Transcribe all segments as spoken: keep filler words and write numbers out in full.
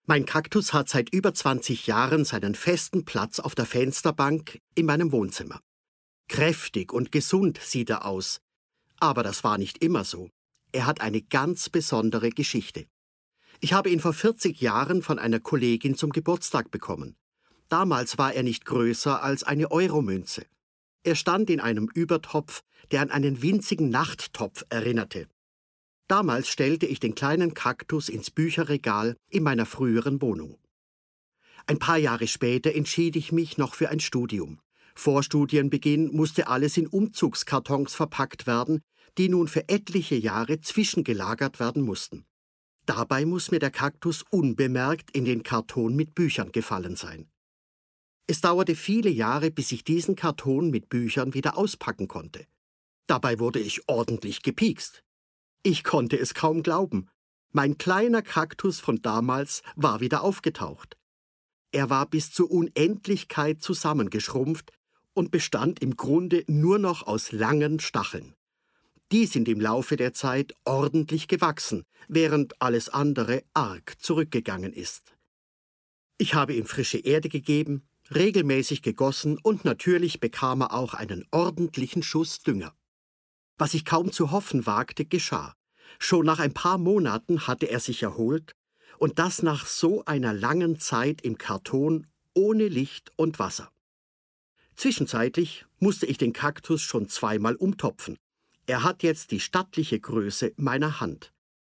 Mein Kaktus hat seit über zwanzig Jahren seinen festen Platz auf der Fensterbank in meinem Wohnzimmer. Kräftig und gesund sieht er aus, aber das war nicht immer so. Er hat eine ganz besondere Geschichte. Ich habe ihn vor vierzig Jahren von einer Kollegin zum Geburtstag bekommen. Damals war er nicht größer als eine Euromünze. Er stand in einem Übertopf, der an einen winzigen Nachttopf erinnerte. Damals stellte ich den kleinen Kaktus ins Bücherregal in meiner früheren Wohnung. Ein paar Jahre später entschied ich mich noch für ein Studium. Vor Studienbeginn musste alles in Umzugskartons verpackt werden, die nun für etliche Jahre zwischengelagert werden mussten. Dabei muss mir der Kaktus unbemerkt in den Karton mit Büchern gefallen sein. Es dauerte viele Jahre, bis ich diesen Karton mit Büchern wieder auspacken konnte. Dabei wurde ich ordentlich gepiekst. Ich konnte es kaum glauben. Mein kleiner Kaktus von damals war wieder aufgetaucht. Er war bis zur Unendlichkeit zusammengeschrumpft und bestand im Grunde nur noch aus langen Stacheln. Die sind im Laufe der Zeit ordentlich gewachsen, während alles andere arg zurückgegangen ist. Ich habe ihm frische Erde gegeben, regelmäßig gegossen und natürlich bekam er auch einen ordentlichen Schuss Dünger. Was ich kaum zu hoffen wagte, geschah. Schon nach ein paar Monaten hatte er sich erholt, und das nach so einer langen Zeit im Karton ohne Licht und Wasser. Zwischenzeitlich musste ich den Kaktus schon zweimal umtopfen. Er hat jetzt die stattliche Größe meiner Hand.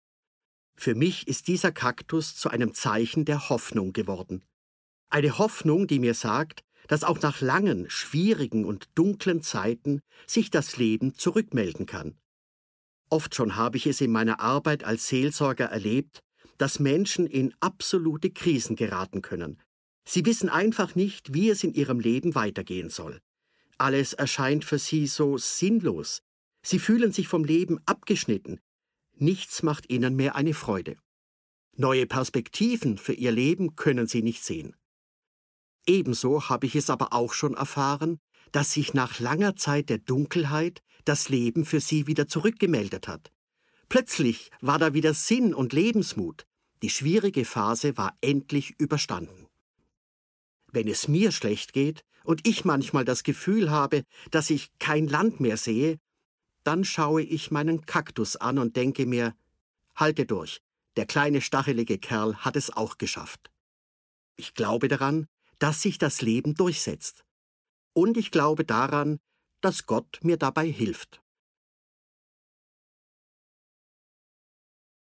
Für mich ist dieser Kaktus zu einem Zeichen der Hoffnung geworden. Eine Hoffnung, die mir sagt, dass auch nach langen, schwierigen und dunklen Zeiten sich das Leben zurückmelden kann. Oft schon habe ich es in meiner Arbeit als Seelsorger erlebt, dass Menschen in absolute Krisen geraten können. Sie wissen einfach nicht, wie es in ihrem Leben weitergehen soll. Alles erscheint für sie so sinnlos. Sie fühlen sich vom Leben abgeschnitten. Nichts macht ihnen mehr eine Freude. Neue Perspektiven für ihr Leben können sie nicht sehen. Ebenso habe ich es aber auch schon erfahren, dass sich nach langer Zeit der Dunkelheit das Leben für sie wieder zurückgemeldet hat. Plötzlich war da wieder Sinn und Lebensmut. Die schwierige Phase war endlich überstanden. Wenn es mir schlecht geht und ich manchmal das Gefühl habe, dass ich kein Land mehr sehe, dann schaue ich meinen Kaktus an und denke mir, halte durch, der kleine stachelige Kerl hat es auch geschafft. Ich glaube daran, dass sich das Leben durchsetzt. Und ich glaube daran, dass Gott mir dabei hilft.